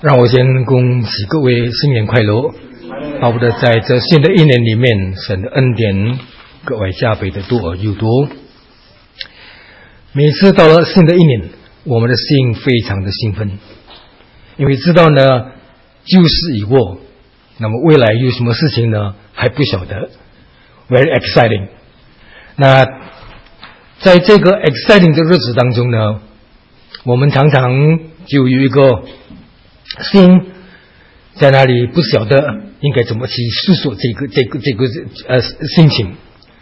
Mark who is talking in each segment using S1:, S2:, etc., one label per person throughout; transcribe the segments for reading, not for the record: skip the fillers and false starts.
S1: 让我先恭喜各位新年快乐，巴不得在这新的一年里面，神的恩典各位加倍的多而又多。每次到了新的一年，我们的心非常的兴奋，因为知道呢旧事已过，那么未来有什么事情呢还不晓得， very exciting。 那在这个 exciting 的日子当中呢，我们常常就有一个心在那里不晓得应该怎么去诉说这个心情。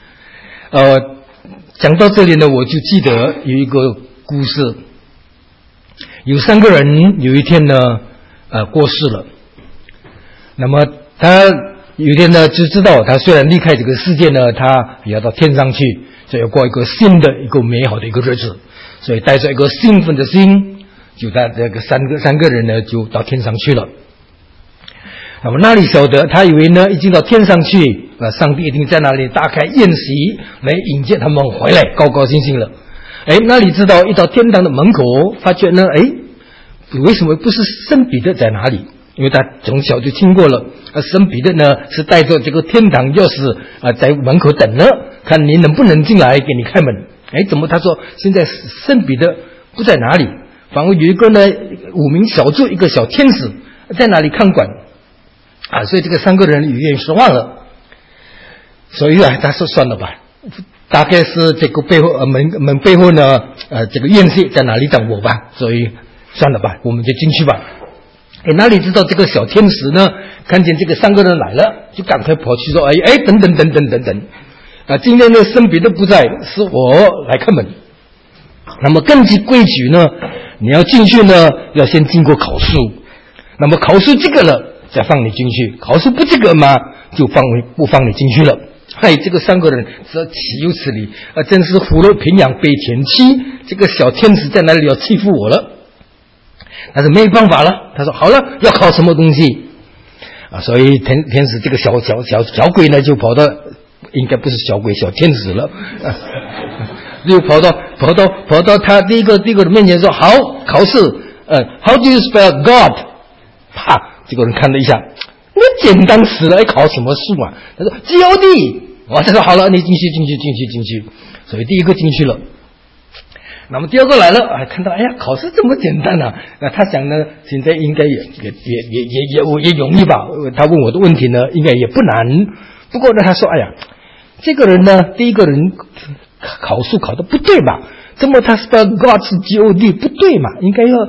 S1: 讲到这里呢，我就记得有一个故事，有3个人有一天呢过世了。那么他有一天呢就知道，他虽然离开这个世界呢，他也要到天上去，所以要过一个新的一个美好的一个日子，所以带着一个兴奋的心，就带这个三个人呢就到天上去了。那么哪里晓得，他以为呢已经到天上去，上帝一定在那里打开宴席来迎接他们回来，高高兴兴了。哪里知道一到天堂的门口，发觉呢为什么不是圣彼得在哪里？因为他从小就听过了，圣彼得呢是带着这个天堂钥匙在门口等呢，看你能不能进来，给你开门。怎么他说现在圣彼得不在哪里，反而有一个呢5名小卒，一个小天使在那里看管所以这个3个人有点失望了。所以他说算了吧，大概是这个背后门背后呢这个宴席在哪里等我吧，所以算了吧，我们就进去吧。哪里知道这个小天使呢看见这个3个人来了，就赶快跑去说等等今天的圣彼得不在，是我来开门。那么根据规矩呢，你要进去呢要先经过考试，那么考试这个了再放你进去，考试不这个嘛就不放你进去了。这个3个人这岂有此理真是虎落平阳被田欺，这个小天使在那里要欺负我了。但是没办法了，他说好了，要考什么东西所以天使这个小鬼呢就跑到，应该不是小鬼，小天使了就跑到他第一个人面前说，好，考试how do you spell God？ 这个人看了一下，那简单死了，考什么数嘛？他说 God。 他说好了，你进去。所以第一个进去了。那么第二个来了，看到考试这么简单那他想呢现在应该也容易吧，他问我的问题呢应该也不难。不过呢他说这个人呢第一个人考试考得不对吧，怎么他 spell God 是 God 不对嘛，应该要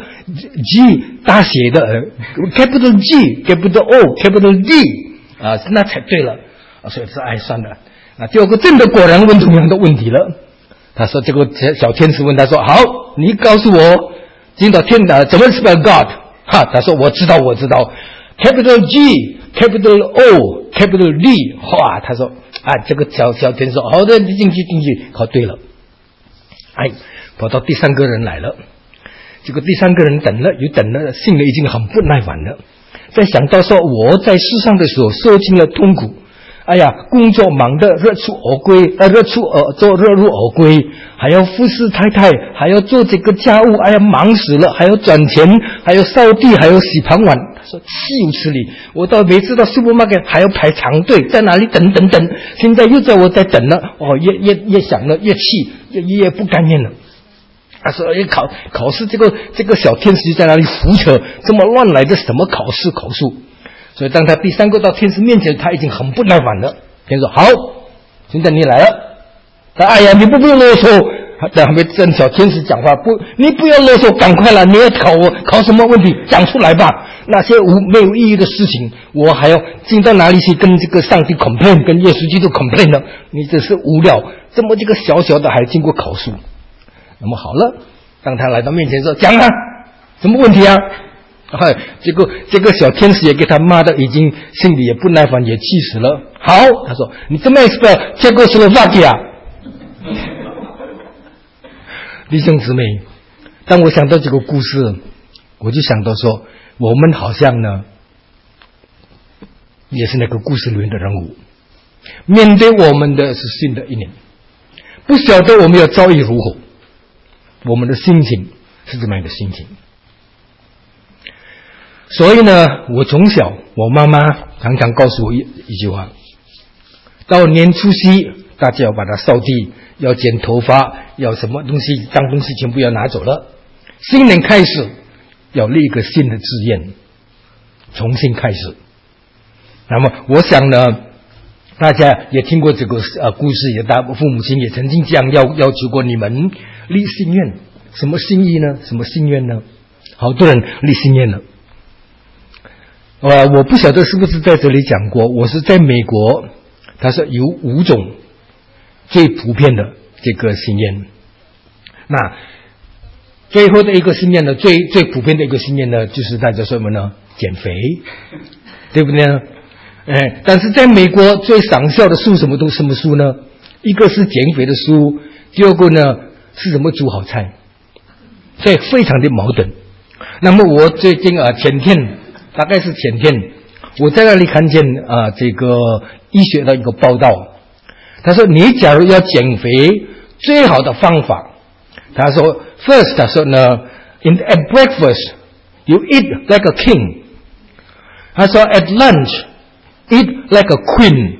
S1: G 大写的capital G capital O capital D 那才对了所以说算了。第二个真的果然问同样的问题了。他说这个小天使问他说，好，你告诉我进到天堂怎么 spell God？ 他说我知道 capital G capital O capital D。 他说这个小天使说好的，你进去，考对了。跑到第3个人来了，这个第3个人等了，心里已经很不耐烦了，在想到说我在世上的时候受尽了痛苦，工作忙得热出而归，做热入而归，还要服侍太太，还要做这个家务，忙死了，还要赚钱，还要扫地，还要洗盘碗。他说岂有此理，我每次到 supermarket 还要排长队，在哪里等，现在又叫我在等了，越想了越气，越不甘愿了。他说考试这个小天使就在那里胡扯，这么乱来的什么考试口述。所以当他第3个到天使面前，他已经很不耐烦了。天使说好，现在你来了。你不用啰嗦，还没跟小天使讲话，你不要啰嗦，赶快了，你要考我，考什么问题讲出来吧。那些没有意义的事情，我还要进到哪里去跟这个上帝 complain， 跟耶稣基督 complain 呢？你这是无聊，这么这个小小的还经过考试。那么好了，当他来到面前说，讲什么问题这个小天使也给他骂的已经心里也不耐烦，也气死了。好，他说你怎么 spell Czechoslovakia？ 弟兄姊妹，当我想到这个故事，我就想到说，我们好像呢也是那个故事里面的人物，面对我们的是新的一年，不晓得我们要遭遇如何，我们的心情是怎么样的心情。 所以呢，我从小我妈妈常常告诉我一句话：到年除夕，大家要把它扫地，要剪头发，要什么东西脏东西全部要拿走了。新年开始，要立一个新的志愿，重新开始。那么，我想呢，大家也听过这个故事，也父母亲也曾经这样要求过你们立心愿。什么心意呢？什么心愿呢？好多人立心愿了。我不晓得是不是在这里讲过，我是在美国，它是有5种最普遍的这个心愿。那最后的一个心愿呢，最普遍的一个心愿呢，就是大家说什么呢？减肥，对不对呢？但是在美国最畅销的书什么书呢？一个是减肥的书，第二个呢是怎么煮好菜，所以非常的矛盾。那么我最近大概是前天，我在那里看见这个医学的一个报道，他说你假如要减肥，最好的方法，他说 first 他说呢 at breakfast you eat like a king， 他说 at lunch eat like a queen，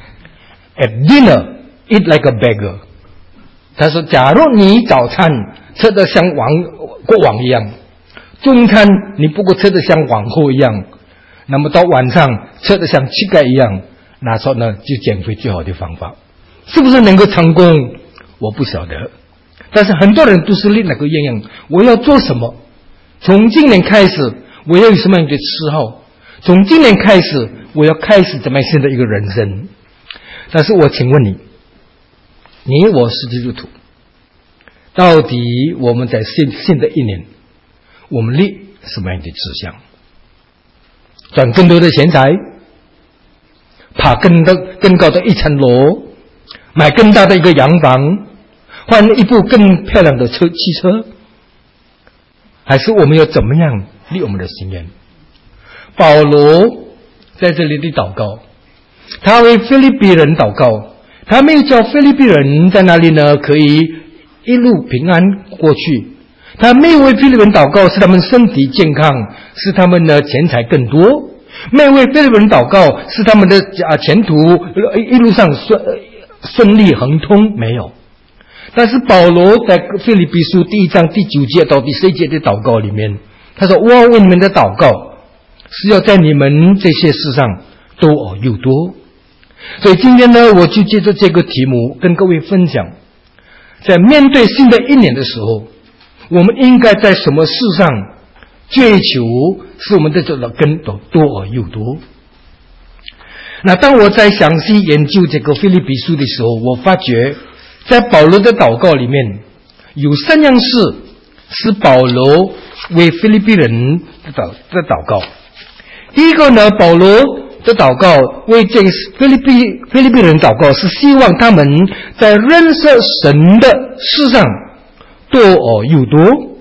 S1: at dinner eat like a beggar。 他说假如你早餐吃得像国王一样，中餐你不过吃得像皇后一样，那么到晚上吃得像乞丐一样，那时候呢就减肥最好的方法。是不是能够成功我不晓得，但是很多人都是立那个愿望，我要做什么，从今年开始我要有什么样的嗜好，从今年开始我要开始怎么样新的一个人生。但是我请问你我是基督徒，到底我们在新的一年我们立什么样的志向？赚更多的钱财，爬更高的一层楼，买更大的一个洋房，换一部更漂亮的汽车，还是我们要怎么样立我们的心愿？保罗在这里的祷告，他为腓立比人祷告，他没有叫腓立比人在那里呢可以一路平安过去，他没有为腓立比人祷告使他们身体健康，使他们的钱财更多，没有为腓立比人祷告使他们的前途一路上顺利亨通，没有。但是保罗在腓立比书第1章第9节到第10节的祷告里面，他说我为你们的祷告是要在你们这些事上多而又多。所以今天呢，我就借着这个题目跟各位分享，在面对新的一年的时候，我们应该在什么事上追求使我们的这个更多而又多。那当我在详细研究这个腓立比书的时候，我发觉在保罗的祷告里面有3样事是保罗为腓立比人的祷告。第一个呢，保罗的祷告为这个腓立比人祷告，是希望他们在认识神的事上多而又多。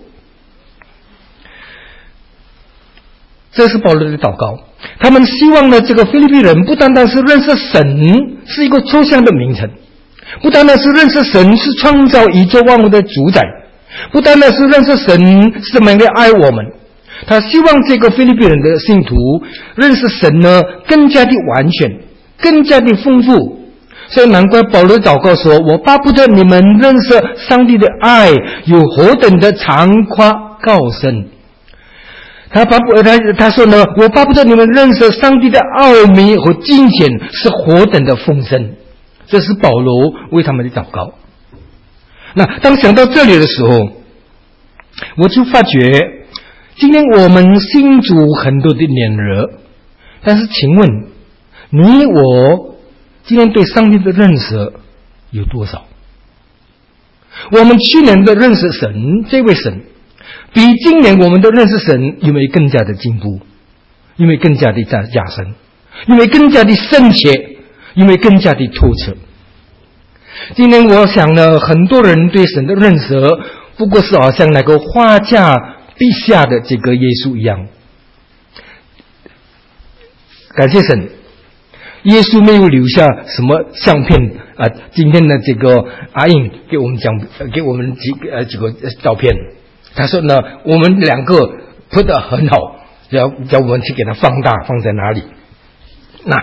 S1: 这是保罗的祷告，他们希望呢，这个腓立比人不单单是认识神是一个抽象的名称，不单单是认识神是创造宇宙万物的主宰，不单单是认识神是怎么样的爱我们，他希望这个腓立比人的信徒认识神呢更加的完全，更加的丰富。所以难怪保罗祷告说，我巴不得你们认识上帝的爱有何等的长夸高深。他说呢，我巴不得你们认识上帝的奥秘和金钱是何等的丰盛。这是保罗为他们的祷告。那当想到这里的时候，我就发觉今天我们新主很多的年日，但是请问你我今天对上帝的认识有多少？我们去年的认识神，这位神比今年我们的认识神有没有更加的进步，有没有更加的加深，有没有更加的深切，有没有更加的透彻？今天我想呢，很多人对神的认识不过是好像那个画家笔下的这个耶稣一样。感谢神，耶稣没有留下什么相片今天的这个阿英给我们几个照片，他说呢，我们2个拍得很好， 要我们去给它放大，放在哪里？那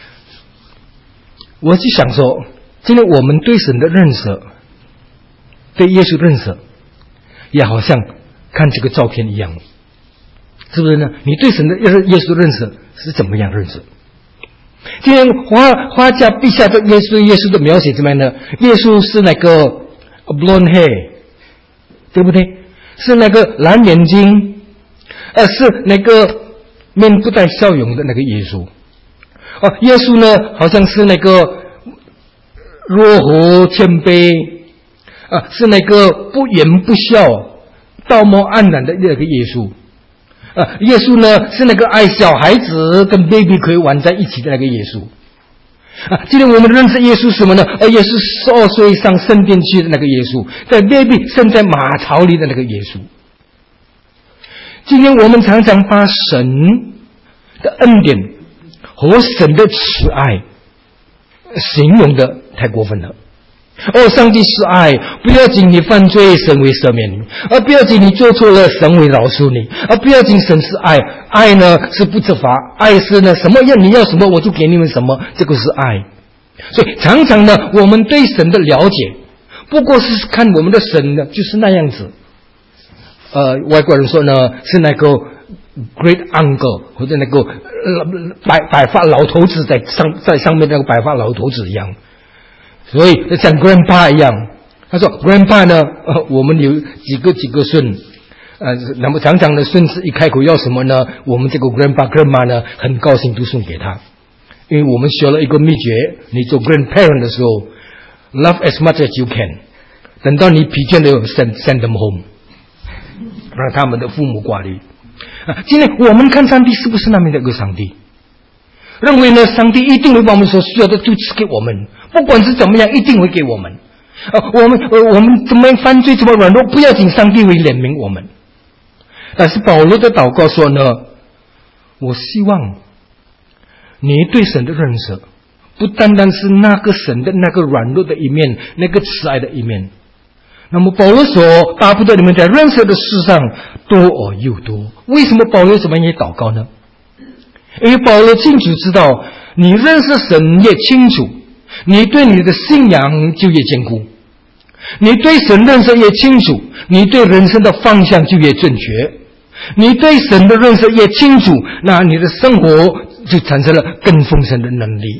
S1: 我就想说，今天我们对神的认识，对耶稣认识，也好像看这个照片一样，是不是呢？你对神的耶稣认识是怎么样认识？今天画家笔下的耶稣的描写怎么样呢？耶稣是那个 blonde hair， 对不对？是那个蓝眼睛，是那个面不带笑容的那个耶稣。耶稣呢，好像是那个弱和谦卑，是那个不言不笑、道貌岸然的那个耶稣。耶稣呢，是那个爱小孩子跟 baby 可以玩在一起的那个耶稣。今天我们认识耶稣什么呢？耶稣12岁上圣殿去的那个耶稣，在 baby 生在马槽里的那个耶稣。今天我们常常把神的恩典和神的慈爱形容的太过分了。上帝是爱，不要紧你犯罪，神会赦免你；不要紧你做错了，神会饶恕你；不要紧神是爱，爱呢是不责罚，爱是呢什么样你要什么我就给你们什么，这个是爱。所以常常呢，我们对神的了解，不过是看我们的神呢就是那样子。外国人说呢，是那个 great uncle 或者那个白发老头子在上面那个白发老头子一样。所以像 grandpa 一样，他说 grandpa 呢，我们有几个孙，那么常常的孙子一开口要什么呢，我们这个 grandma 呢很高兴都送给他，因为我们学了一个秘诀，你做 grandparent 的时候 love as much as you can， 等到你疲倦了 send them home， 让他们的父母挂虑。今天我们看上帝是不是那么的一个上帝？认为呢，上帝一定会把我们所需要的都赐给我们，不管是怎么样，一定会给我们。我们怎么犯罪，怎么软弱，不要紧，上帝会怜悯我们。但是保罗的祷告说呢，我希望你对神的认识，不单单是那个神的那个软弱的一面，那个慈爱的一面。那么保罗说，巴不得你们在认识的事上多而又多。为什么保罗这么也祷告呢？因为保罗清楚知道，你认识神越清楚，你对你的信仰就越坚固；你对神认识越清楚，你对人生的方向就越正确；你对神的认识越清楚，那你的生活就产生了更丰盛的能力。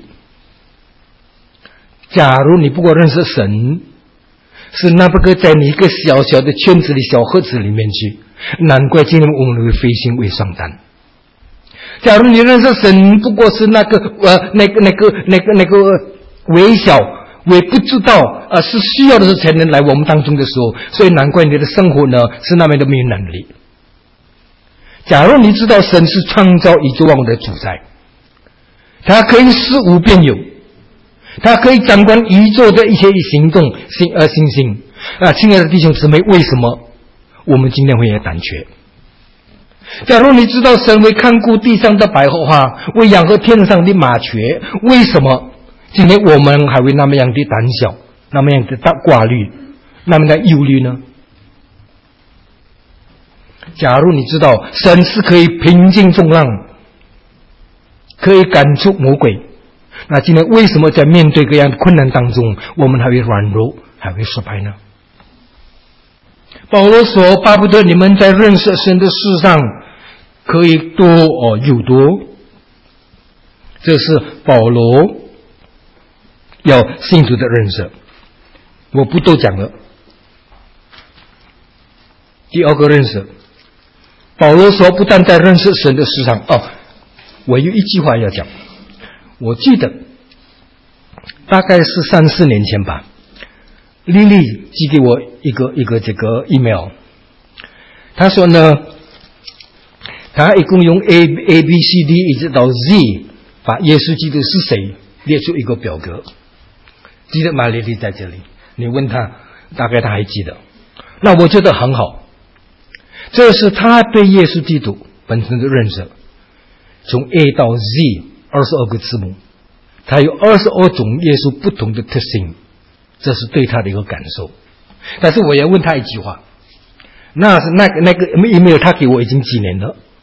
S1: 假如你不过认识神，是那不个在你一个小小的圈子里、小盒子里面去，难怪今天我们会飞心为上当。假如你认识神不过是那个微小微不知道是需要的时候才能来我们当中的时候，所以难怪你的生活呢是那么的没有能力。假如你知道神是创造宇宙万物的主宰，他可以事无变有，他可以掌管宇宙的一些行动信心。亲爱的弟兄姊妹，为什么我们今天会有胆怯？假如你知道神会看顾地上的百合花，会养活天上的麻雀，为什么今天我们还会那么样的胆小，那么样的挂虑，那么的忧虑呢？假如你知道神是可以平静风浪，可以赶出魔鬼，那今天为什么在面对各样的困难当中，我们还会软弱，还会失败呢？保罗说，巴不得你们在认识神的事上可以多而又多。这是保罗要信徒的认识，我不多讲了。第二个认识，保罗说不但在认识神的事上，我有一句话要讲。我记得大概是3-4年前吧，丽丽寄给我一个这个 email， 她说呢，她一共用 A B C D 一直到 Z， 把耶稣基督是谁列出一个表格。记得吗？丽丽在这里，你问她，大概她还记得。那我觉得很好，这是她对耶稣基督本身的认识，从 A 到 Z 22个字母，它有22种耶稣不同的特性，这是对他的一个感受。但是我要问他一句话，那是那个 email 他给我已经几年了，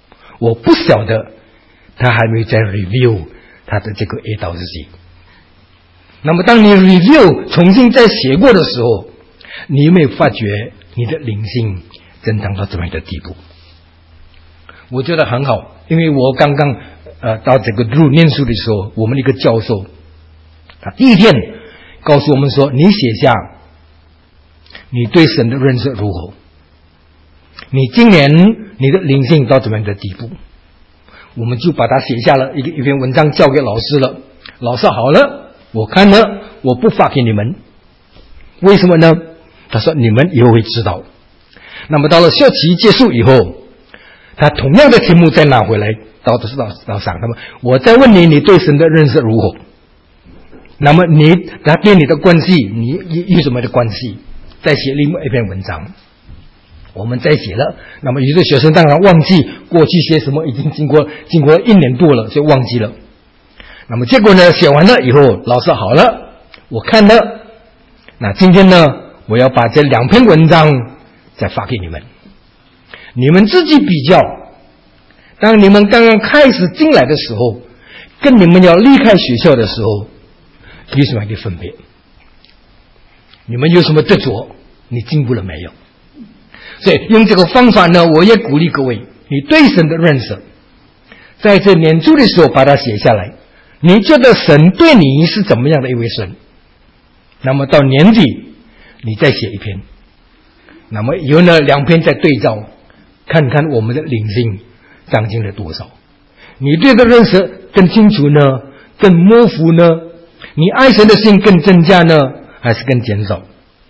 S1: 我不晓得他还没有在 review 他的这个 A 到日记。那么当你 review 重新再写过的时候，你有没有发觉你的灵性增长到这么一个地步？我觉得很好，因为我刚刚到这个路念书的时候，我们的一个教授他第一天告诉我们说，你写下你对神的认识如何，你今年你的灵性到怎么样的地步。我们就把它写下了一篇文章交给老师了。老师好了，我看了，我不发给你们，为什么呢？他说你们以后会知道。那么到了学期结束以后，他同样的题目再拿回来到上，那么我再问你，你对神的认识如何？那么他跟你的关系，你有什么的关系？再写另外一篇文章，我们再写了。那么有的学生当然忘记过去写什么，已经经过1年多了，就忘记了。那么结果呢，写完了以后，老师好了，我看了，那今天呢，我要把这2篇文章再发给你们，你们自己比较。当你们刚刚开始进来的时候，跟你们要离开学校的时候，有什么样的分别？你们有什么得着？你进步了没有？所以用这个方法呢，我也鼓励各位，你对神的认识，在这年初的时候把它写下来。你觉得神对你是怎么样的一位神？那么到年底你再写一篇，那么有了2篇再对照，看看我们的灵性长进了多少。你对的认识更清楚呢，更模糊呢？你爱神的心更增加呢，还是更减少？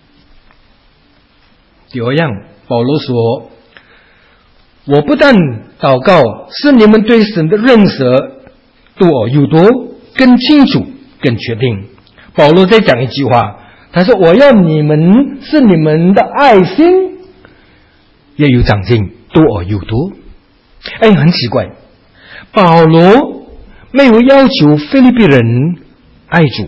S1: 第二样，保罗说，我不但祷告是你们对神的认识多又多，更清楚更确定。保罗再讲一句话，他说我要你们是你们的爱心也有长进，多又多。很奇怪，保罗没有要求腓立比人爱主。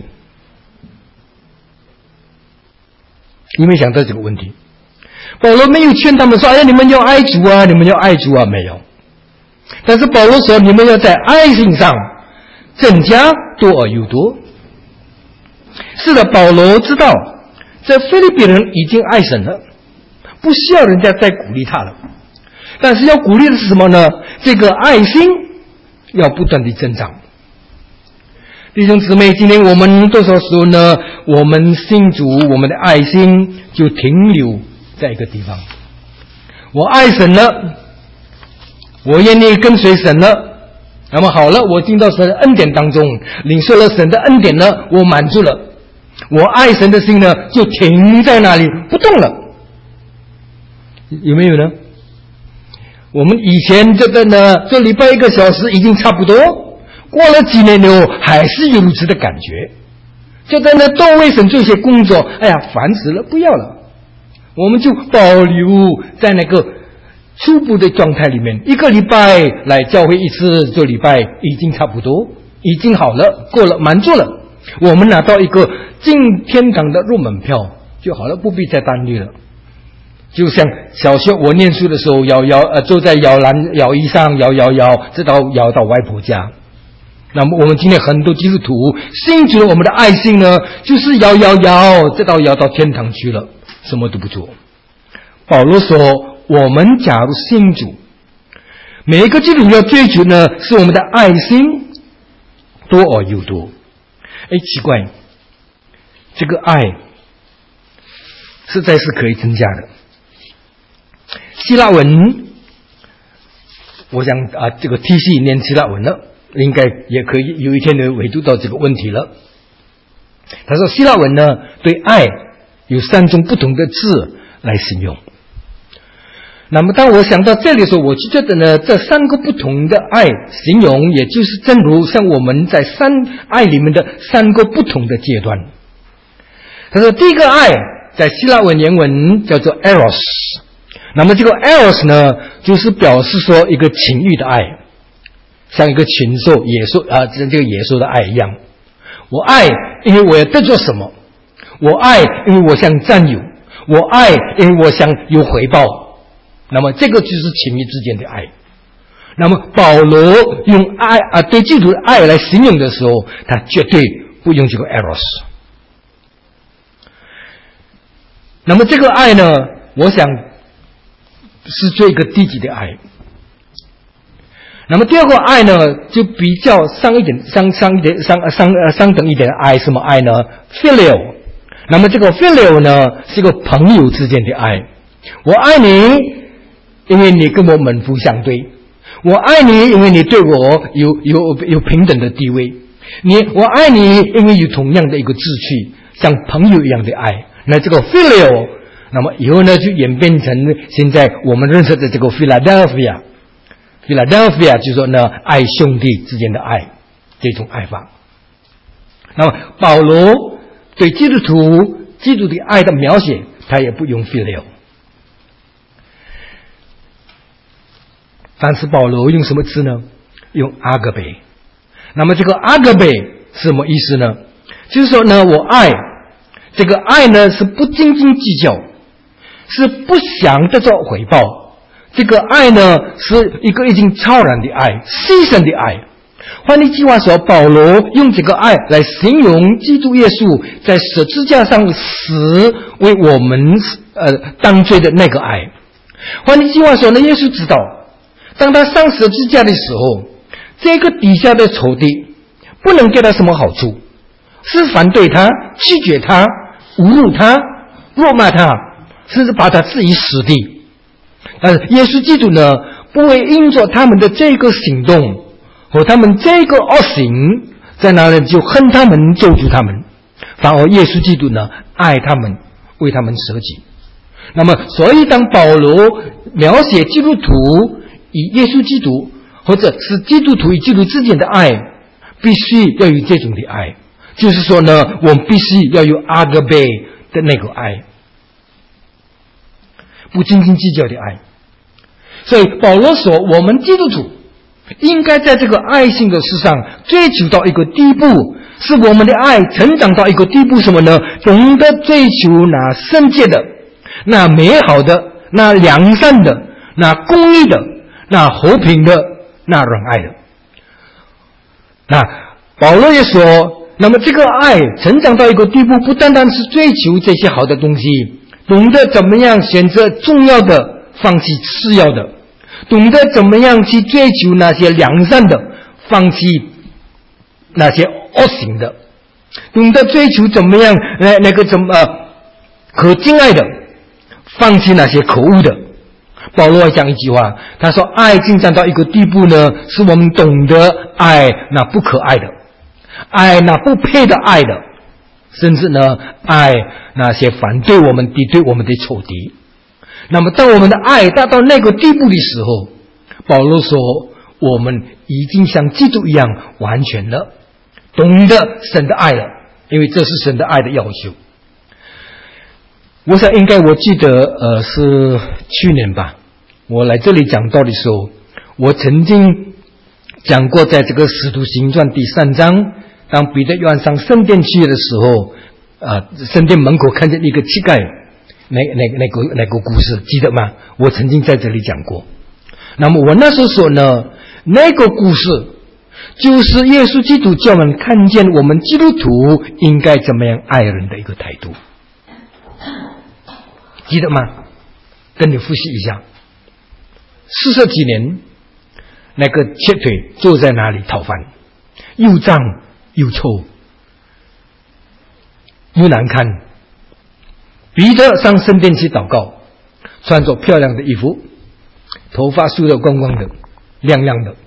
S1: 有没有想到这个问题？保罗没有劝他们说你们要爱主啊，你们要爱主啊，没有。但是保罗说你们要在爱心上增加，多又多。是的，保罗知道这腓立比人已经爱神了，不需要人家再鼓励他了。但是要鼓励的是什么呢？这个爱心要不断的增长。弟兄姊妹，今天我们多少时候呢，我们信主，我们的爱心就停留在一个地方。我爱神了，我愿意跟随神了，那么好了，我进到神的恩典当中，领受了神的恩典了，我满足了，我爱神的心呢就停在那里不动了。有没有呢？我们以前觉得呢，这礼拜1个小时已经差不多，过了几年以后还是有如此的感觉，觉得呢多为神做一些工作，烦死了，不要了。我们就保留在那个初步的状态里面，1个礼拜来教会一次，这礼拜已经差不多，已经好了，过了，满足了，我们拿到一个进天堂的入门票就好了，不必再担虑了。就像小学我念书的时候，坐在摇椅上摇，直到摇到外婆家。那么我们今天很多基督徒信主了，我们的爱心呢，就是摇，直到摇到天堂去了，什么都不做。保罗说，我们假如信主，每一个基督徒要追求呢，是我们的爱心多又多。奇怪，这个爱实在是可以增加的。希腊文，我想这个 TC 念希腊文了，应该也可以有一天呢围读到这个问题了。他说希腊文呢对爱有3种不同的字来形容。那么当我想到这里的时候，我就觉得呢，这3个不同的爱形容，也就是正如像我们在爱里面的3个不同的阶段。他说第一个爱在希腊文原文叫做 eros， 那么这个 eros 呢，就是表示说一个情欲的爱，像一个禽兽这个野兽的爱一样。我爱因为我要得着什么，我爱因为我想占有，我爱因为我想有回报，那么这个就是情欲之间的爱。 那么保罗用爱对基督的爱来形容的时候，他绝对不用这个 eros。那么这个爱呢，我想是做一个低级的爱。那么第二个爱呢，就比较上等一点的爱，什么爱呢 ？Filial。那么这个 Filial 呢，是一个朋友之间的爱。我爱你，因为你跟我门户相对；我爱你，因为你对我有平等的地位；我爱你，因为有同样的一个志趣，像朋友一样的爱。那这个 Filial， 那么以后呢，就演变成现在我们认识的这个 Philadelphia 就是说呢，爱兄弟之间的爱，这种爱法。那么保罗对基督的爱的描写，他也不用 filial， 但是保罗用什么字呢？用阿格贝。那么这个阿格贝是什么意思呢？就是说呢，我爱这个爱呢，是不斤斤计较，是不想得到回报。这个爱呢，是一个已经超然的爱，牺牲的爱。换一句话说，保罗用这个爱来形容基督耶稣在十字架上死为我们当罪的那个爱。换一句话说呢，耶稣知道，当他上十字架的时候，这个底下的仇敌不能给他什么好处，是反对他、拒绝他、侮辱他、辱骂他，甚至把他置于死地。但是耶稣基督呢，不会因着他们的这个行动和他们这个恶行，在那里就恨他们、咒诅他们，反而耶稣基督呢，爱他们，为他们舍己。那么，所以当保罗描写基督徒与耶稣基督，或者是基督徒与基督之间的爱，必须要有这种的爱，就是说呢，我们必须要有阿格贝的那个爱，不斤斤计较的爱。所以保罗说，我们基督徒应该在这个爱心的事上追求到一个地步，是我们的爱成长到一个地步，什么呢？懂得追求那圣洁的、那美好的、那良善的、那公义的、那和平的、那仁爱的。那保罗也说，那么这个爱成长到一个地步，不单单是追求这些好的东西，懂得怎么样选择重要的，放弃次要的，懂得怎么样去追求那些良善的，放弃那些恶行的，懂得追求怎么样可敬爱的，放弃那些可恶的。保罗讲一句话，他说爱进展到一个地步呢，是我们懂得爱那不可爱的，爱那不配的爱的，甚至呢爱那些反对我们、敌对我们的仇敌。那么当我们的爱达到那个地步的时候，保罗说我们已经像基督一样完全了，懂得神的爱了，因为这是神的爱的要求。我想应该我记得是去年吧，我来这里讲道的时候，我曾经讲过，在这个使徒行传第3章，当彼得约翰上圣殿去的时候，圣殿门口看见一个乞丐，那个故事记得吗？我曾经在这里讲过。那么我那时候说呢，那个故事就是耶稣基督叫我们看见我们基督徒应该怎么样爱人的一个态度，记得吗？跟你复习一下。40几年，那个瘸腿坐在那里讨饭，又脏又臭又难看。彼得上圣殿去祷告，穿着漂亮的衣服，头发梳得光光的、亮亮的，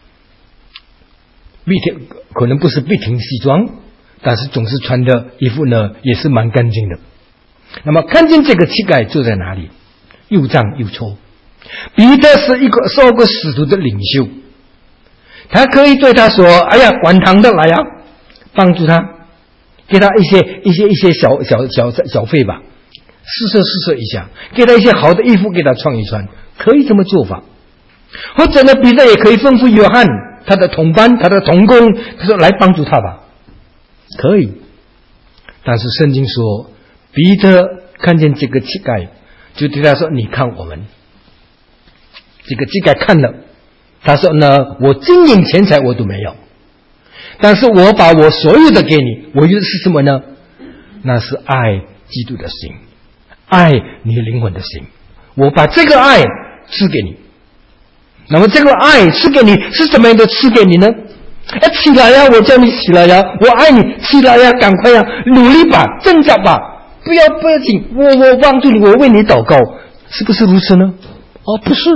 S1: 可能不是笔挺西装，但是总是穿的衣服呢也是蛮干净的。那么看见这个乞丐坐在哪里，又脏又臭。彼得是一个受过使徒的领袖，他可以对他说：“哎呀，管堂的来呀，帮助他，给他一些小费吧，施舍一下，给他一些好的衣服给他穿一穿，可以这么做法。”或者呢，彼得也可以吩咐约翰他的同班、他的同工，他说：“来帮助他吧。”可以。但是圣经说，彼得看见这个乞丐，就对他说：“你看我们。”这个乞丐看了， 他说呢，我金银钱财我都没有，但是我把我所有的给你，我有的是什么呢？那是爱基督的心，爱你灵魂的心。我把这个爱赐给你。那么这个爱赐给你是怎么样的赐给你呢？起来呀，我叫你起来呀，我爱你，起来呀，赶快呀，努力吧，挣扎吧，不要紧，我帮助你，我为你祷告，是不是如此呢？不是。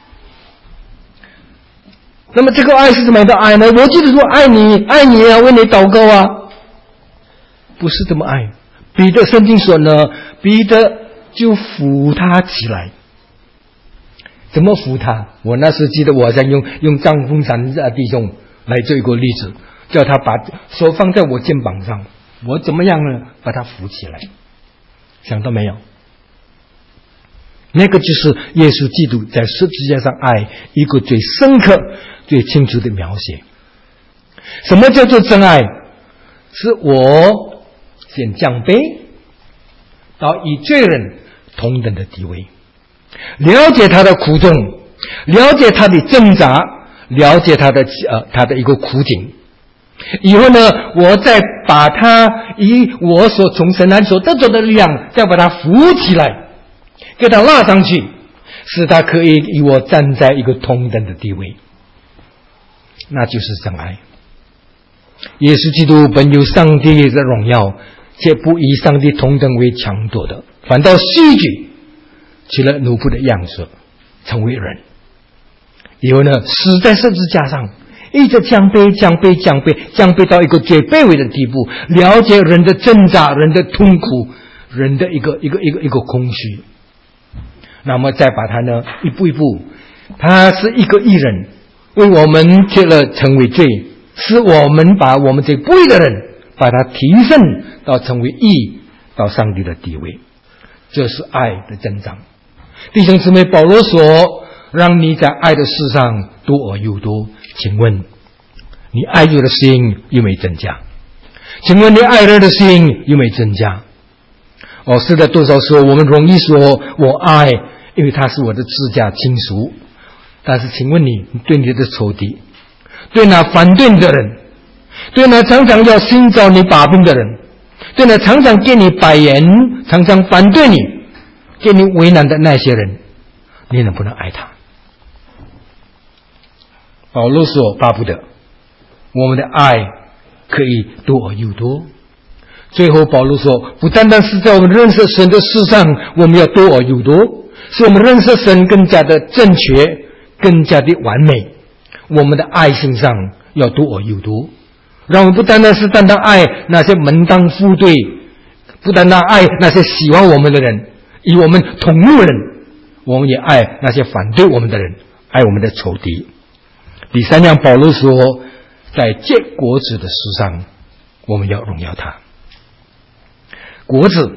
S1: 那么这个爱是什么样的爱呢？我就是说爱你啊，为你祷告啊，不是这么爱。彼得圣经说呢，彼得就扶他起来。怎么扶他？我那时记得我好像用张凤山弟兄来做一个例子，叫他把手放在我肩膀上，我怎么样呢？把他扶起来。想到没有？那个就是耶稣基督在十字架上爱一个最深刻最清楚的描写。什么叫做真爱？是我先降卑到与罪人同等的地位，了解他的苦衷，了解他的挣扎，了解他的一个苦境，以后呢，我再把他以我所从神那里所得着的力量，再把他扶起来，给他拉上去，使他可以与我站在一个同等的地位，那就是真爱。耶稣基督本有上帝的荣耀，且不以上帝同等为强夺的，反倒虚举，取了奴仆的样式，成为人。以后呢，死在十字架上，一直降卑到一个最卑微的地步，了解人的挣扎，人的痛苦，人的一个空虚。那么再把他呢一步一步，他是一个义人，为我们贴了成为罪，使我们把我们这不义的人把他提升到成为义，到上帝的地位。这是爱的增长。弟兄姊妹，保罗说让你在爱的事上多而又多，请问你爱主的心有没有增加？请问你爱人的心有没有增加？是的，多少时候我们容易说我爱，因为他是我的自家亲属，但是请问你对你的仇敌，对那反对你的人，对那常常要寻找你把柄的人，对那常常给你白眼，常常反对你，给你为难的那些人，你能不能爱他？保罗说巴不得我们的爱可以多而又多。最后保罗说，不单单是在我们认识神的事上我们要多而又多，是我们认识神更加的正确，更加的完美，我们的爱心上要多而又多。让我们不单单爱那些门当户对，不单单爱那些喜欢我们的人，与我们同路人，我们也爱那些反对我们的人，爱我们的仇敌。第三样，保罗说在结果子的事上我们要荣耀他。果子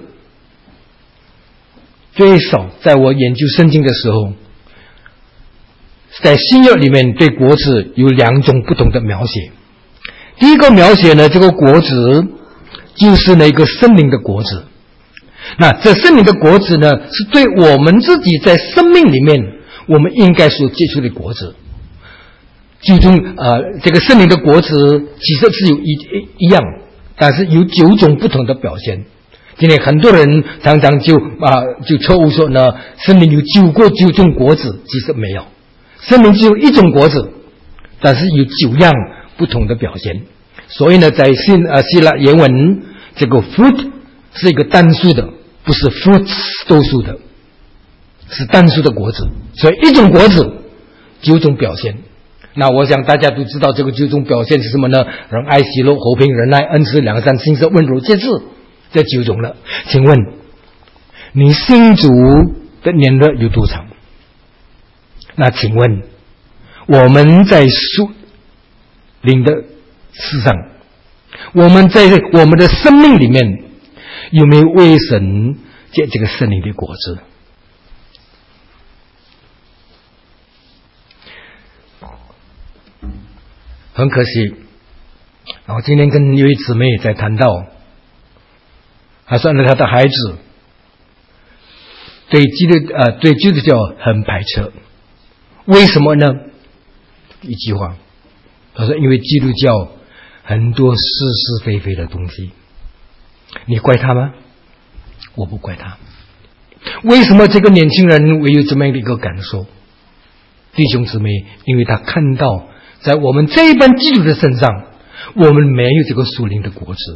S1: 最少在我研究圣经的时候，在新约里面对果子有两种不同的描写。第一个描写呢，这个果子就是那个圣灵的果子。那这圣灵的果子呢，是对我们自己在生命里面我们应该所接触的果子。其中这个圣灵的果子其实是有一样，但是有9种不同的表现。今天很多人常常就错误说呢，圣灵有9种果子，其实没有，圣灵只有一种果子，但是有9样不同的表现。所以呢，在希腊原文，这个 fruit 是一个单数的，不是 fruits 多数的，是单数的果子。所以一种果子9种表现。那我想大家都知道这个9种表现是什么呢？仁爱、喜乐、和平、忍耐、恩慈、良善、信实、温柔、节制，这9种了。请问你信主的年日有多长？那请问我们在属灵的事上，我们在我们的生命里面有没有为神结这个圣灵的果子？很可惜，我今天跟一位姊妹在谈到，她说呢，她的孩子对基督教很排斥。为什么呢？ 一句话，他说：“因为基督教很多是是非非的东西，你怪他吗？我不怪他。为什么这个年轻人会有这么样的一个感受？弟兄姊妹，因为他看到在我们这一班基督的身上，我们没有这个属灵的果子。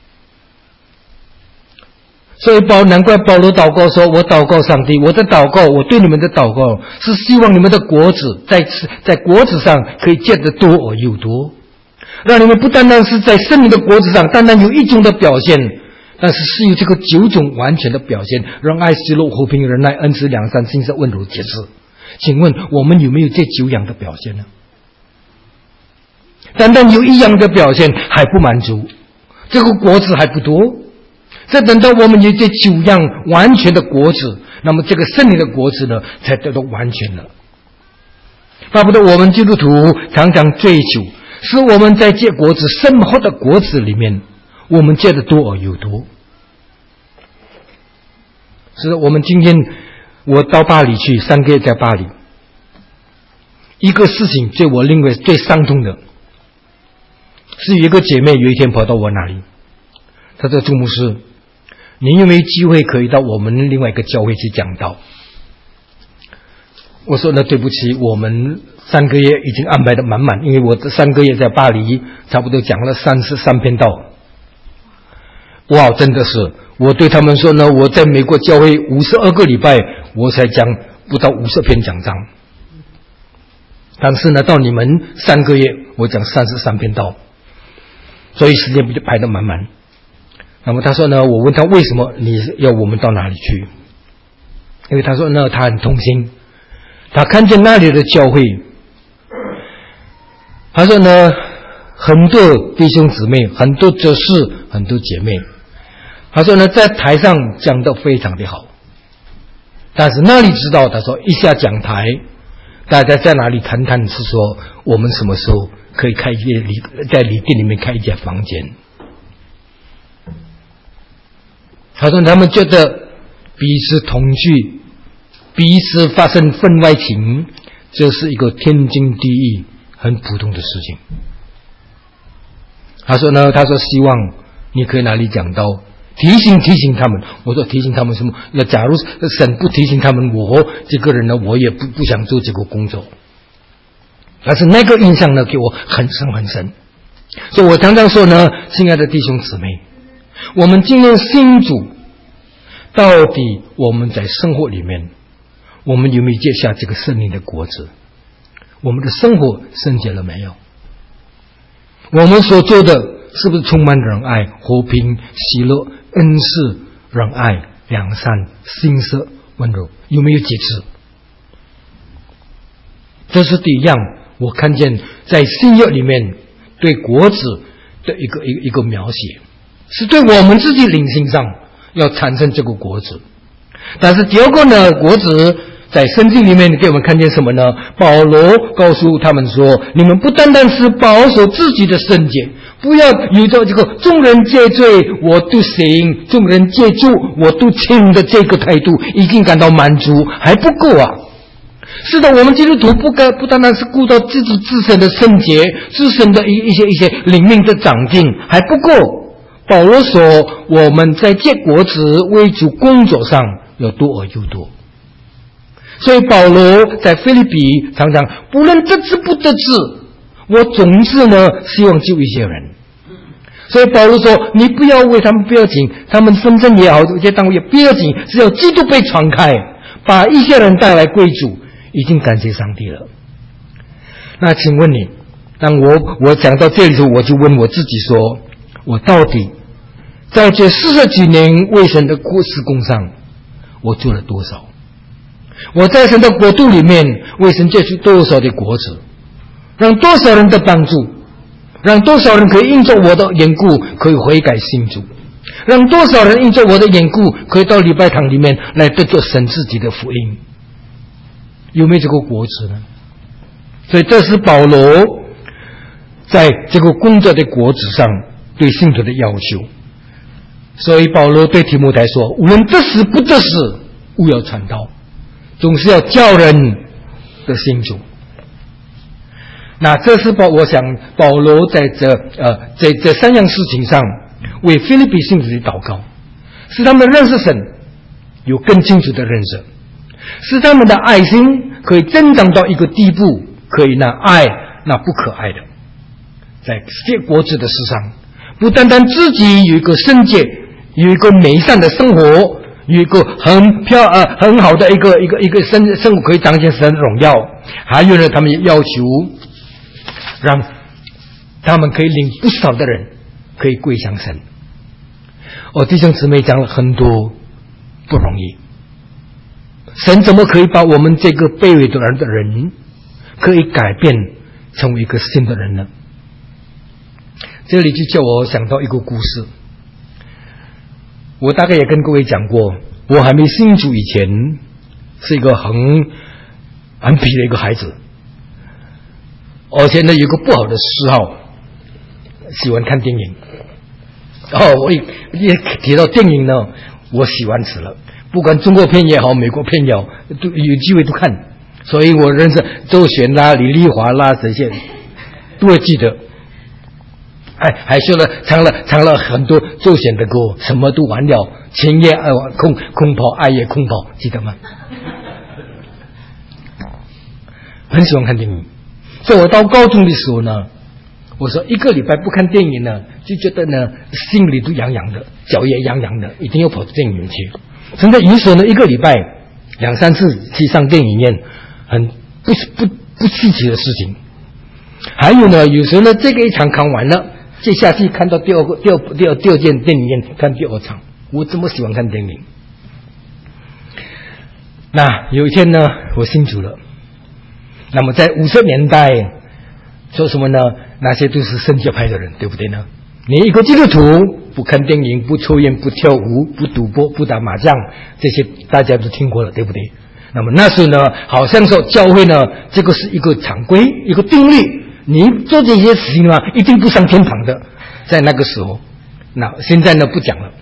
S1: 所以难怪保罗祷告说，我祷告上帝，我的祷告，我对你们的祷告是希望你们的果子在果子上可以结得多而又多，让你们不单单是在圣灵的果子上单单有一种的表现，但是是有这个9种完全的表现，仁爱、喜乐、和平、忍耐、恩慈、良善、信实、温柔、节制。请问我们有没有这9样的表现呢？单单有1样的表现还不满足，这个果子还不多。这等到我们有这9样完全的果子，那么这个圣灵的果子呢，才得到完全了。巴不得我们基督徒常常追求，是我们在结果子深厚的果子里面，我们结得多而又多。是我们今天我到巴黎去3个月，在巴黎，一个事情对我认为最伤痛的，是有一个姐妹有一天跑到我那里，她说：“朱牧师，你有没有机会可以到我们另外一个教会去讲道？”我说：“那对不起，我们3个月已经安排的满满，因为我这3个月在巴黎差不多讲了33篇道。”哇，真的是，我对他们说呢，我在美国教会52个礼拜，我才讲不到50篇讲章。但是呢，到你们3个月，我讲33篇道，所以时间就排得满满。那么他说呢，我问他为什么你要我们到哪里去？因为他说呢，他很痛心，他看见那里的教会，他说呢，很多弟兄姊妹，很多执事，很多姐妹，他说呢，在台上讲得非常的好，但是那里知道，他说一下讲台，大家在哪里谈谈，是说我们什么时候可以开在礼殿里面开一间房间。他说他们觉得彼此同居，彼此发生分外情，这是一个天经地义很普通的事情。他说呢，他说希望你可以哪里讲到提醒他们。我说提醒他们什么？那假如神不提醒他们，我这个人呢，我也不想做这个工作。但是那个印象呢，给我很深很深。所以我常常说呢，亲爱的弟兄姊妹，我们今天信主，到底我们在生活里面，我们有没有结下这个圣灵的果子？我们的生活圣洁了没有？我们所做的是不是充满仁爱、和平、喜乐、恩慈、仁爱、良善、信实、温柔？有没有节制？这是第一样，我看见在新约里面对果子的一个描写，是对我们自己灵性上要产生这个果子。但是第二个呢，果子在圣经里面给我们看见什么呢？保罗告诉他们说，你们不单单是保守自己的圣洁，不要有着这个众人皆醉我都行，众人皆醉我都清的这个态度，已经感到满足，还不够啊。是的，我们基督徒不单单是顾到自己自身的圣洁，自身的一些灵命的长进，还不够。保罗说，我们在结果子为主工作上要多而又多。所以保罗在腓立比常常不论得志不得志，我总是呢希望救一些人。所以保罗说，你不要为他们不要紧，他们纷争也好，这些单位也不要紧，只要基督被传开，把一些人带来归主，已经感谢上帝了。那请问你，当我讲到这里的时候，我就问我自己说，我到底在这40几年为神的事工上，我做了多少？我在神的国度里面为神结出多少的果子，让多少人的帮助，让多少人可以因着我的缘故可以悔改信主，让多少人因着我的缘故可以到礼拜堂里面来得着神自己的福音，有没有这个果子呢？所以这是保罗在这个工作的果子上对信徒的要求。所以保罗对提摩太说，无论得时不得时，务要传道，总是要叫人的信主。 那这是我想保罗在这三样事情上为腓立比信徒祷告，使他们认识神，有更清楚的认识，使他们的爱心可以增长到一个地步，可以爱那不可爱的，在结果子的事上，不单单自己有一个圣洁，有一个美善的生活，有一个很好的一个生活可以彰显神的荣耀，还有呢，他们也要求让他们可以领不少的人可以归向神。弟兄姊妹讲了很多不容易，神怎么可以把我们这个卑微的人可以改变成为一个新的人呢？这里就叫我想到一个故事，我大概也跟各位讲过，我还没信主以前是一个很皮的一个孩子，而且呢有个不好的嗜好，喜欢看电影。我一提到电影呢，我喜欢死了，不管中国片也好，美国片也好，都有机会都看。所以我认识周璇啦、李丽华啦这些都会记得。还说了唱了很多周璇的歌，什么都完了，情夜空跑，爱也空跑，记得吗？很喜欢看电影。所以我到高中的时候呢，我说一个礼拜不看电影呢，就觉得呢心里都痒痒的，脚也痒痒的，一定要跑到电影院去。甚至有时候呢，一个礼拜2-3次去上电影院，很不稀奇的事情。还有呢，有时候呢，这个一场看完了，接下去看到第二间电影院看第二场。我这么喜欢看电影。那有一天呢，我信主了。那么在50年代说什么呢？那些都是圣教派的人，对不对呢？你一个基督徒不看电影，不抽烟，不跳舞，不赌博，不打麻将，这些大家都听过了，对不对？那么那时候呢，好像说教会呢，这个是一个常规，一个定律，你做这些事情一定不上天堂的。在那个时候，那现在呢不讲了。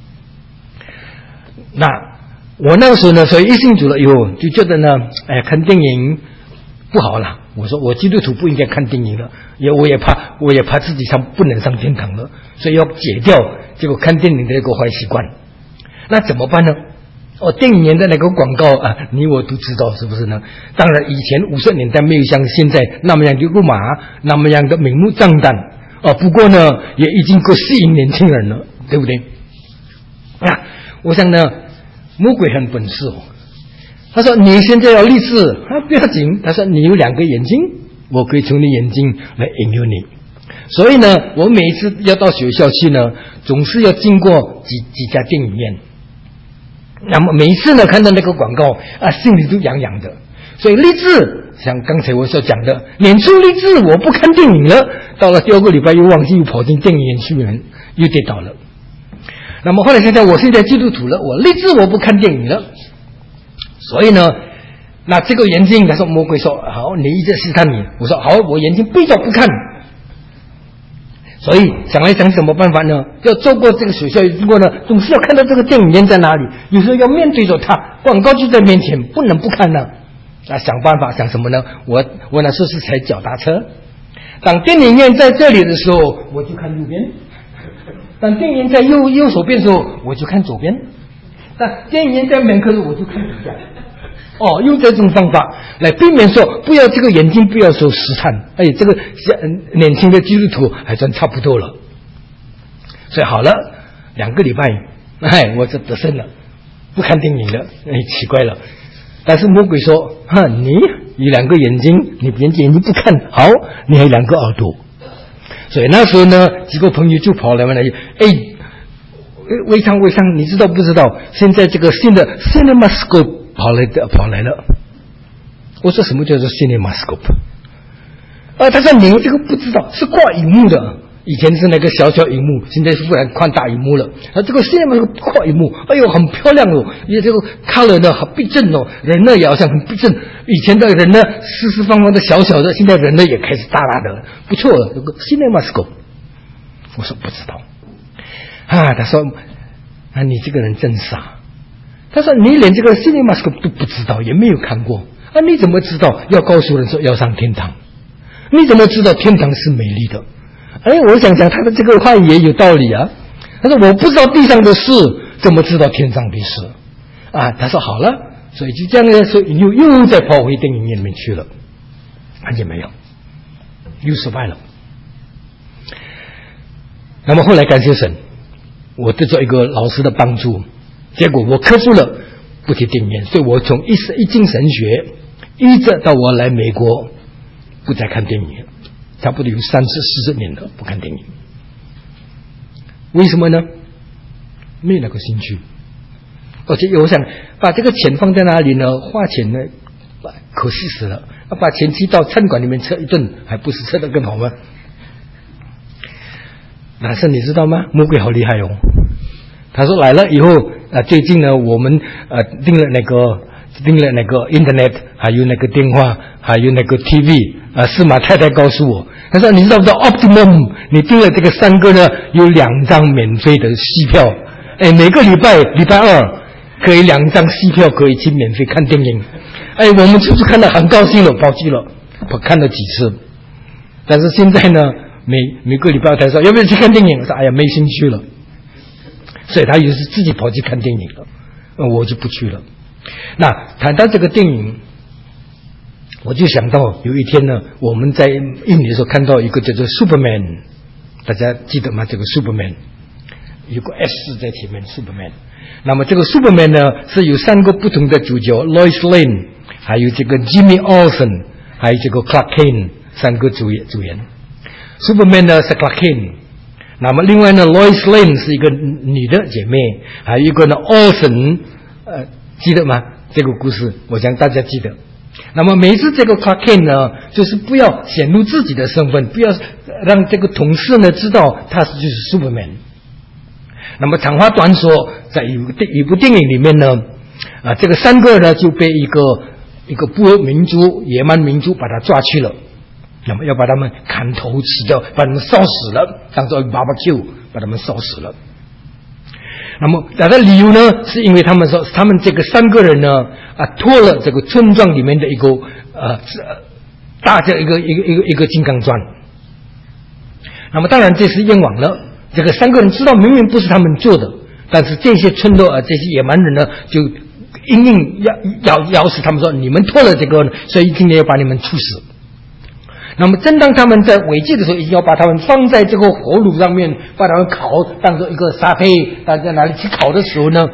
S1: 那我那个时候呢，所以一信主了以后，就觉得呢，看电影不好了。我说我基督徒不应该看电影了，我也怕自己不能上天堂了，所以要解掉这个看电影的一个坏习惯。那怎么办呢？电影院的那个广告你我都知道，是不是呢？当然以前50年代没有像现在那么样的肉麻，那么样的明目张胆不过呢也已经够吸引年轻人了，对不对？我想呢，魔鬼很本事他说你现在要立志不要紧，他说你有2个眼睛，我可以从你眼睛来引诱你。所以呢，我每一次要到学校去呢，总是要经过几家电影院。那么每一次呢，看到那个广告心里都痒痒的。所以立志，像刚才我所讲的，年初立志我不看电影了，到了第2个礼拜又忘记，又跑进电影院去了，又跌倒了。那么后来现在基督徒了，我立志我不看电影了。所以呢，那这个眼睛，他说魔鬼说好，你一直试探你。我说好，我眼睛闭着不看。所以想来想什么办法呢？要走过这个学校，如果呢总是要看到这个电影院在哪里，有时候要面对着它，广告就在面前，不能不看呢。想办法，想什么呢？我那时候是踩脚踏车，当电影院在这里的时候，我就看右边；当电影院在右手边的时候，我就看左边；当电影院在门口的时候，我就看底下。用这种方法来避免说不要这个眼睛不要受试探。这个年轻的基督徒还算差不多了。所以好了，2个礼拜，我就得胜了，不看电影了。奇怪了，但是魔鬼说你有2个眼睛，你眼睛不看好，你还有2个耳朵。所以那时候呢，几个朋友就跑来问了，微商，你知道不知道？现在这个新的 CinemaScope跑来了。我说什么叫做 CinemaScope？ 他说你这个不知道，是挂荧幕的。以前是那个小荧幕，现在是忽然宽大荧幕了。这个 CinemaScope 挂荧幕，很漂亮也这个 color 呢很逼真人呢也好像很逼真。以前的人呢四四方方的小的，现在人呢也开始大大的，不错了。这个 CinemaScope， 我说不知道。他说你这个人真傻。他说你连这个 CinemaScope 都不知道，也没有看过你怎么知道要告诉人说要上天堂？ 你怎么知道天堂是美丽的？我想想他的这个话也有道理啊。他说我不知道地上的事，怎么知道天上的事啊？他说好了，所以就这样呢，所以又再跑回电影院里面去了，看见没有？又失败了。那么后来感谢神，我得到一个老师的帮助，结果我克服了不去电影院，所以我从一进神学，一直到我来美国，不再看电影，差不多有30-40年了不看电影。为什么呢？没有那个兴趣，而且我想把这个钱放在哪里呢？花钱呢，可惜死了。把钱去到餐馆里面吃一顿，还不是吃得更好吗？男生你知道吗？魔鬼好厉害哦。他说来了以后最近呢我们订了那个 internet， 还有那个电话，还有那个 TV。司马太太告诉我，他说你知道不知道 Optimum 你订了这个3个呢，有2张免费的戏票，每个礼拜2可以2张戏票可以去免费看电影。我们就是看得很高兴了，跑去了，看了几次。但是现在呢，每个礼拜他说要不要去看电影？我说没兴趣了，所以他也是自己跑去看电影了，我就不去了。那谈到这个电影，我就想到有一天呢，我们在印尼的时候看到一个叫做 Superman， 大家记得吗？这个 Superman 有个 S 在前面 Superman。那么这个 Superman 呢是有3个不同的主角 Lois Lane， 还有这个 Jimmy Olsen， 还有这个 Clark Kent 3个主演。Superman 呢是 Clark Kent， 那么另外呢 Lois Lane 是一个女的姐妹，还有一个呢 Olsen， 记得吗？这个故事我想大家记得。那么每次这个 Clark Kent 呢，就是不要显露自己的身份，不要让这个同事呢知道他就是 Superman。那么长话短说，在一部电影里面呢，这个3个呢就被一个部落民族野蛮民族把他抓去了，那么要把他们砍头吃掉，把他们烧死了，当作 barbecue 把他们烧死了。那么他的理由呢，是因为他们说他们这个3个人呢拖了这个村庄里面的一个大的一个金刚砖。那么当然这是冤枉了，这个3个人知道明明不是他们做的，但是这些村落这些野蛮人呢就硬要死他们，说你们拖了这个，所以今天要把你们处死。那么正当他们在违纪的时候，要把他们放在这个火炉上面，把他们烤当做一个沙胚，大家哪里去烤的时候呢，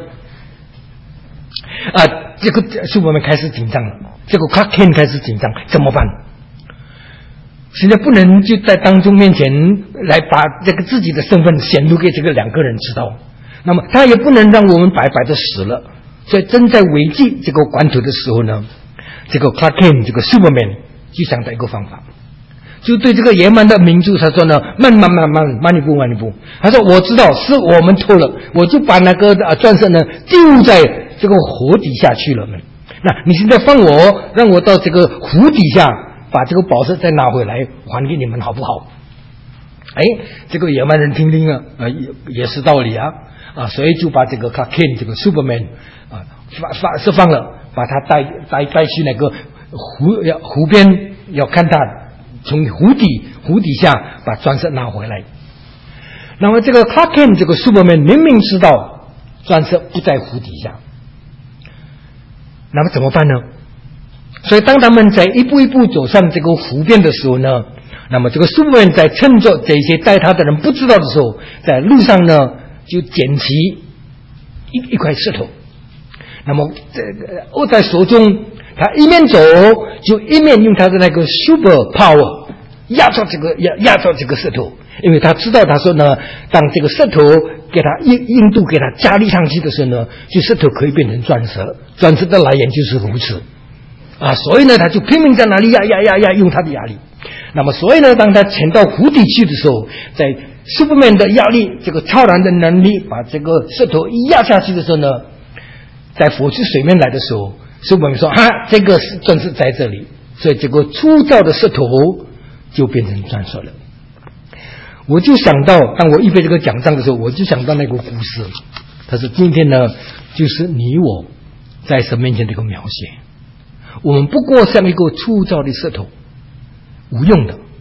S1: 这个Superman开始紧张了，这个 Clark Kent 开始紧张，怎么办？现在不能就在当众面前来把这个自己的身份显露给这个2个人知道，那么他也不能让我们白白的死了，所以正在危机这个关头的时候呢，这个 Clark Kent 这个 Superman 就想到一个方法，就对这个野蛮的民族他说呢，慢一步，他说我知道是我们偷了，我就把那个钻石呢丢在这个湖底下去了。那你现在放我，让我到这个湖底下把这个宝石再拿回来还给你们好不好？这个野蛮人听听也是道理所以就把这个 Clark Kent 这个 Superman 释放了，把他带去那个湖边，要看他从湖底下把钻石拿回来。那么这个 Clark Kent 这个 Superman 明明知道钻石不在湖底下，那么怎么办呢？所以当他们在一步一步走上这个湖边的时候呢，那么这个 Superman 在趁着这些带他的人不知道的时候，在路上呢就捡起一块石头，那么这个握在手中，他一面走就一面用他的那个 super power 压着这个石头，因为他知道，他说呢，当这个石头给他硬度给他加力上去的时候呢，就石头可以变成钻石，钻石的来源就是如此所以呢他就拼命在那里压，用他的压力。那么所以呢，当他潜到湖底去的时候，在 Superman 的压力，这个超然的能力把这个石头一压下去的时候呢，在浮出水面来的时候，Superman 说这个钻石在这里，所以这个粗糙的石头就变成钻石了。我就想到，当我预备这个讲章的时候，我就想到那个故事，他说今天呢就是你我在神面前这个描写，我们不过像一个粗糙的石头，无用的，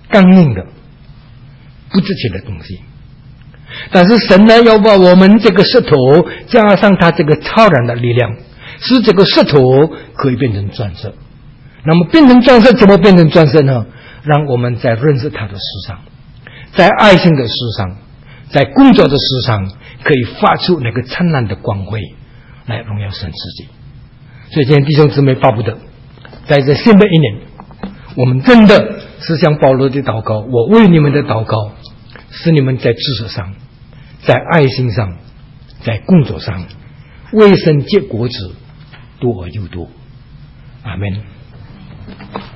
S1: 刚硬的、不值钱的东西。但是神呢，要把我们这个石头加上他这个超然的力量，使这个石头可以变成钻石。那么变成钻石，怎么变成钻石呢？让我们在认识他的事上，在爱心的事上，在工作的事上，可以发出那个灿烂的光辉，来荣耀神自己。所以今天弟兄姊妹巴不得在这新的一年，我们真的是像保罗的祷告，我为你们的祷告，使你们在知识上，在爱心上，在工作上，为神结果子，多而又多。阿们。